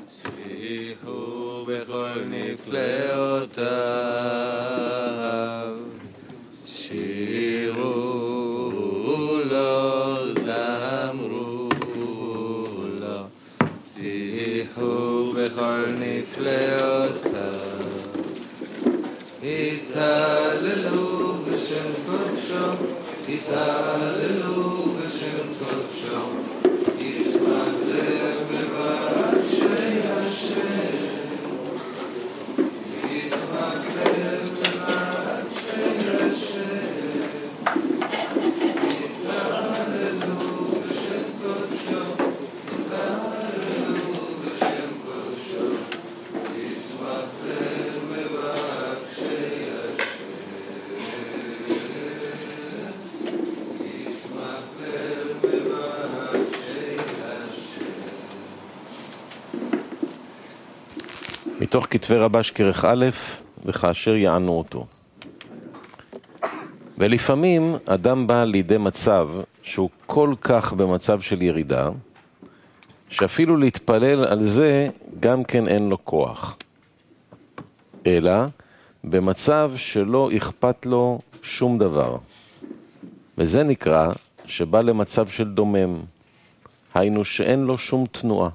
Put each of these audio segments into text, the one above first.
שיחו בכל נפלאותיו, שירו לו, זמרו לו, שיחו בכל נפלאותיו, התהללו בשם קודשו, התהללו בשם קודשו, ישמח לב מבקשי השם, ישמח לב מבקשי השם, התהללו בשם קודשו, התהללו בשם קודשו, ישמח לב מבקשי מתוך כתבי רבש כרך א', וכאשר יענו אותו. ולפעמים אדם בא לידי מצב שהוא כל כך במצב של ירידה, שאפילו להתפלל על זה גם כן אין לו כוח. אלא במצב שלא אכפת לו שום דבר. וזה נקרא שבא למצב של דומם, היינו שאין לו שום תנועה.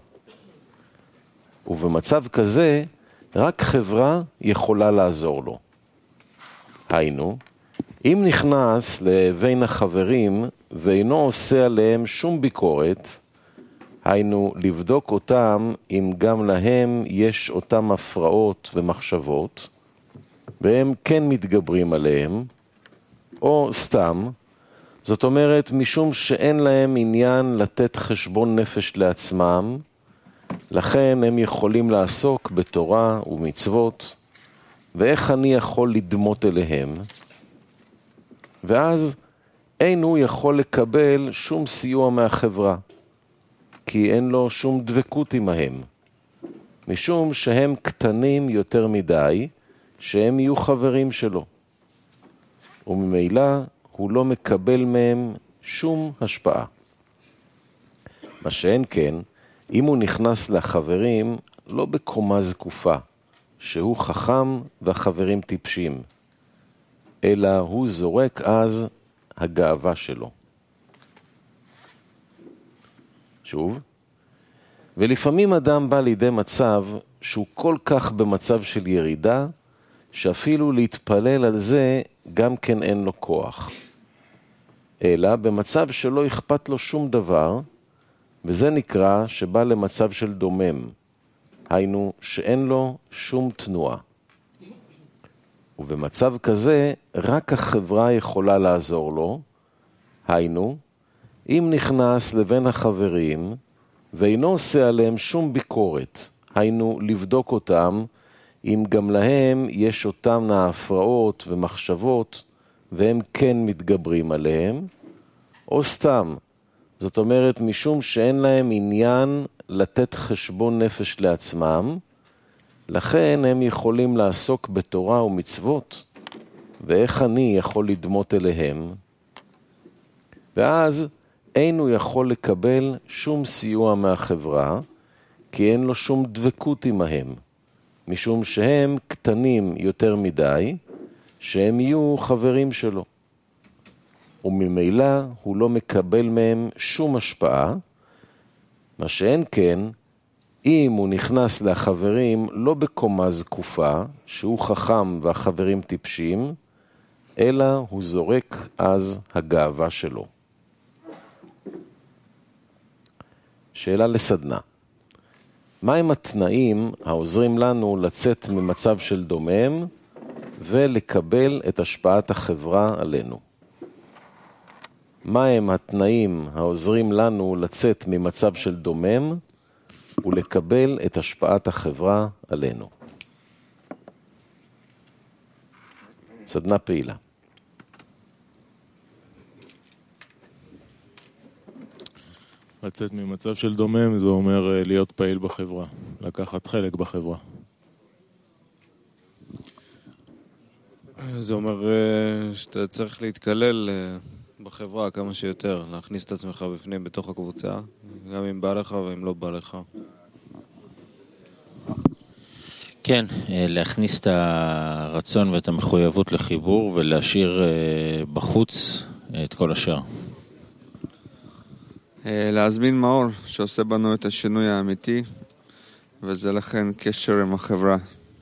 ובמצב כזה רק חברה יכולה לעזור לו. היינו, אם נכנס לבין החברים ואינו עושה עליהם שום ביקורת, היינו לבדוק אותם אם גם להם יש אותם הפרעות ומחשבות, והם כן מתגברים עליהם, או סתם, זאת אומרת משום שאין להם עניין לתת חשבון נפש לעצמם, לכן הם יכולים לעסוק בתורה ומצוות, ואיך אני יכול לדמות אליהם? ואז אין הוא יכול לקבל שום סיוע מהחברה, כי אין לו שום דבקות עמהם, משום שהם קטנים יותר מדי, שהם יהיו חברים שלו. וממילא הוא לא מקבל מהם שום השפעה. מה שאין כן, אם הוא נכנס לחברים לא בקומה זקופה, שהוא חכם והחברים טיפשים, אלא הוא זורק אז הגאווה שלו. שוב, ולפעמים אדם בא לידי מצב שהוא כל כך במצב של ירידה, שאפילו להתפלל על זה גם כן אין לו כוח. אלא במצב שלא אכפת לו שום דבר, וזה נקרא שבא למצב של דומם, היינו שאין לו שום תנועה. ובמצב כזה רק החברה יכולה לעזור לו, היינו, אם נכנס לבין החברים ואינו עושה עליהם שום ביקורת, היינו לבדוק אותם אם גם להם יש אותם ההפרעות ומחשבות והם כן מתגברים עליהם, או סתם, זאת אומרת משום שאין להם עניין לתת חשבון נפש לעצמם, לכן הם יכולים לעסוק בתורה ומצוות, ואיך אני יכול לדמות אליהם? ואז אין הוא יכול לקבל שום סיוע מהחברה, כי אין לו שום דבקות עמהם, משום שהם קטנים יותר מדי, שהם יהיו חברים שלו. וממילא הוא לא מקבל מהם שום השפעה, מה שאין כן, אם הוא נכנס לחברים לא בקומה זקופה, שהוא חכם והחברים טיפשים, אלא הוא זורק אז הגאווה שלו. שאלה לסדנה. מהם התנאים העוזרים לנו לצאת ממצב של דומם ולקבל את השפעת החברה עלינו? מהם התנאים העוזרים לנו לצאת ממצב של דומם ולקבל את השפעת החברה עלינו? סדנה פעילה. לצאת ממצב של דומם זה אומר להיות פעיל בחברה, לקחת חלק בחברה. זה אומר שאתה צריך להתקלל בחברה כמה שיותר, להכניס את עצמך בפנים בתוך הקבוצה, גם אם בא לך ואם לא בא לך. כן, להכניס את הרצון ואת המחויבות לחיבור ולהשאיר בחוץ את כל השאר. להזמין מאור שעושה בנו את השינוי האמיתי, וזה לכן קשר עם החברה.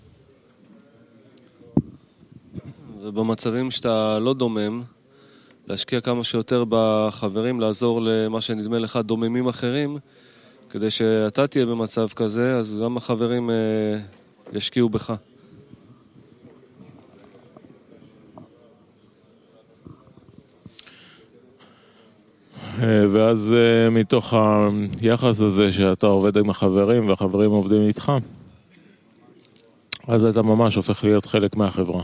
ובמצבים שאתה לא דומם, להשקיע כמה שיותר בחברים, לעזור למה שנדמה לך דוממים אחרים, כדי שאתה תהיה במצב כזה, אז גם החברים ישקיעו בך. ואז מתוך היחס הזה שאתה עובד עם החברים והחברים עובדים איתך, אז אתה ממש הופך להיות חלק מהחברה.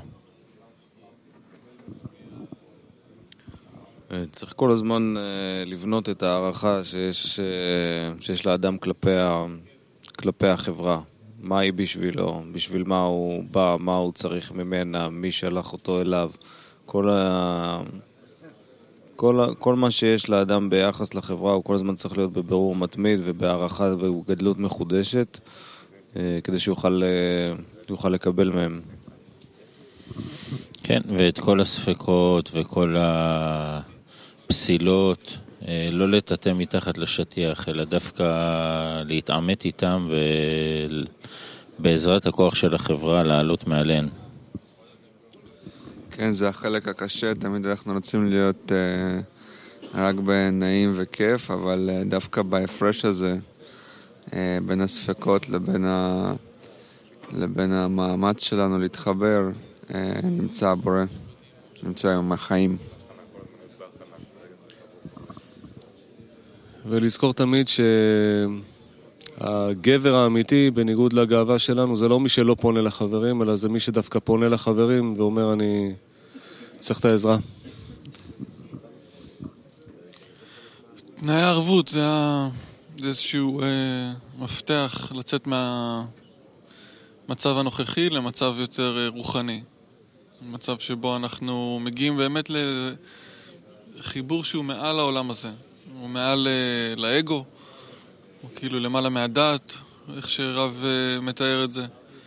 צריך כל הזמן לבנות את הערכה שיש לאדם כלפי החברה. מה היא בשבילו, בשביל מה הוא בא, מה הוא צריך ממנה, מי שלח אותו אליו. כל מה שיש לאדם ביחס לחברה הוא כל הזמן צריך להיות בבירור מתמיד ובהערכה ובגדלות מחודשת, כדי שיוכל לקבל מהם. כן, ואת כל הספקות וכל הפסילות, לא לטאטא מתחת לשטיח, אלא דווקא להתעמת איתם ובעזרת הכוח של החברה לעלות מעליהן. כן, זה החלק הקשה, תמיד אנחנו רוצים להיות רק בנעים וכיף, אבל דווקא בהפרש הזה, בין הספקות לבין המאמץ שלנו להתחבר, נמצא הבורא, נמצא עם החיים. ולזכור תמיד שהגבר האמיתי, בניגוד לגאווה שלנו, זה לא מי שלא פונה לחברים, אלא זה מי שדווקא פונה לחברים ואומר, אני צריך את העזרה. תנאי הערבות זה איזשהו מפתח לצאת מהמצב הנוכחי למצב יותר רוחני. מצב שבו אנחנו מגיעים באמת לחיבור שהוא מעל העולם הזה. הוא מעל לאגו, הוא כאילו למעלה מהדעת, איך שרב מתאר את זה.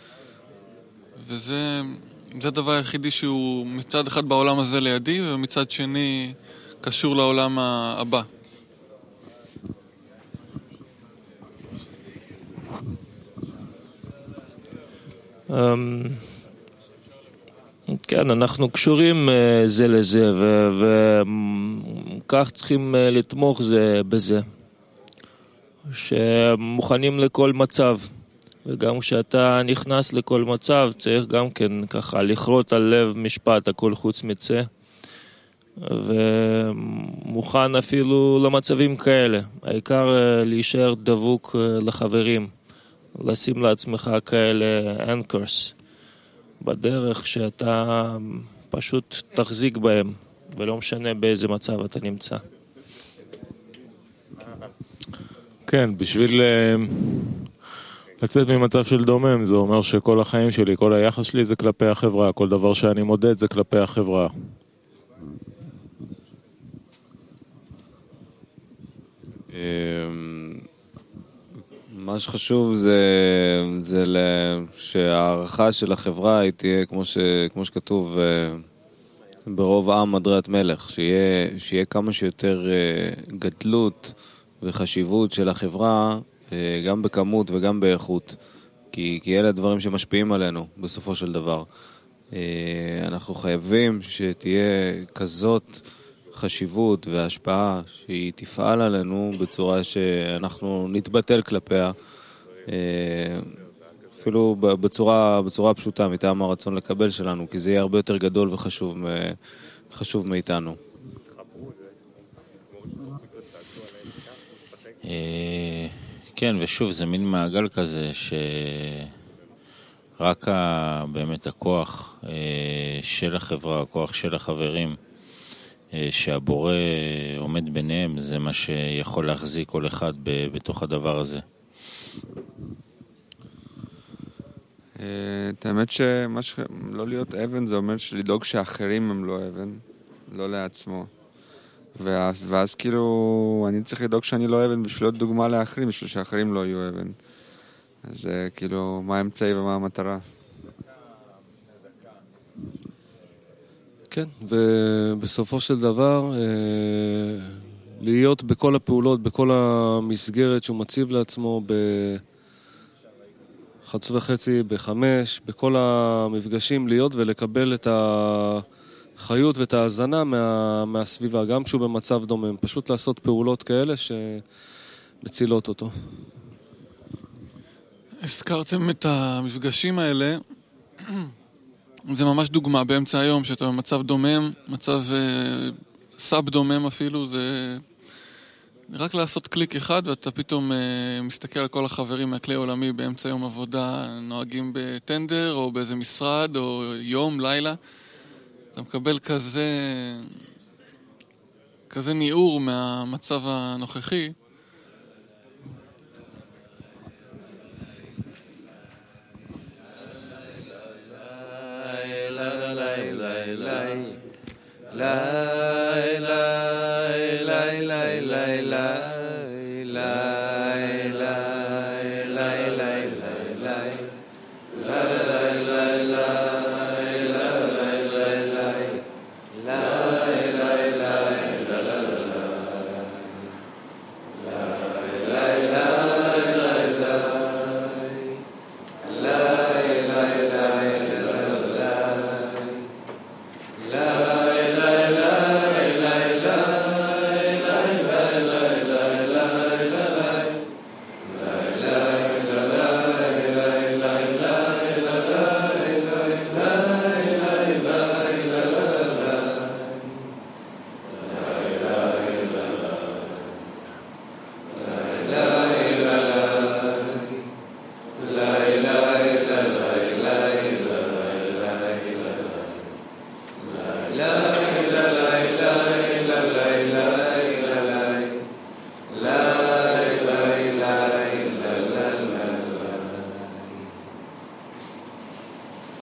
וזה הדבר היחידי שהוא מצד אחד בעולם הזה לידי, ומצד שני קשור לעולם הבא. כן, אנחנו קשורים זה לזה, וכך צריכים לתמוך זה בזה, שמוכנים לכל מצב, וגם כשאתה נכנס לכל מצב צריך גם כן ככה לכרות על לב משפט, הכל חוץ מצא, ומוכן אפילו למצבים כאלה. העיקר להישאר דבוק לחברים, לשים לעצמך כאלה anchors בדרך שאתה פשוט תחזיק בהם, ולא משנה באיזה מצב אתה נמצא. כן, בשביל לצאת ממצב של דומם, זה אומר שכל החיים שלי, כל היחס שלי זה כלפי החברה, כל דבר שאני מודד זה כלפי החברה. מה שחשוב זה שהערכה של החברה היא תהיה כמו שכתוב ברוב עם מדרת מלך, שיהיה כמה שיותר גדלות וחשיבות של החברה גם בכמות וגם באיכות, כי אלה הדברים שמשפיעים עלינו בסופו של דבר. אנחנו חייבים שתהיה כזאת חשיבות והשפעה שהיא תפעל עלינו בצורה שאנחנו נתבטל כלפיה, אפילו בצורה פשוטה מטעם הרצון לקבל שלנו, כי זה יהיה הרבה יותר גדול וחשוב מאיתנו. כן, ושוב, זה מין מעגל כזה שרק באמת הכוח של החברה, הכוח של החברים, שהבורא עומד ביניהם, זה מה שיכול להחזיק כל אחד בתוך הדבר הזה. האמת לא להיות אבן זה אומר שלדאוג שאחרים הם לא אבן, לא לעצמו. ואז כאילו אני צריך לדאוג שאני לא אבן בשביל להיות דוגמה לאחרים, בשביל שאחרים לא יהיו אבן. אז כאילו, מה האמצעי ומה המטרה? כן, ובסופו של דבר, להיות בכל הפעולות, בכל המסגרת שהוא מציב לעצמו, ב-11:30, ב-5, בכל המפגשים, להיות ולקבל את החיות ואת ההזנה מהסביבה, גם כשהוא במצב דומם. פשוט לעשות פעולות כאלה שמצילות אותו. הזכרתם את המפגשים האלה, זה ממש דוגמה באמצע היום, שאתה במצב דומם, מצב סאב דומם אפילו, זה רק לעשות קליק אחד ואתה פתאום מסתכל על כל החברים מהכלי העולמי באמצע יום עבודה, נוהגים בטנדר או באיזה משרד או יום, לילה. אתה מקבל כזה ניעור מהמצב הנוכחי,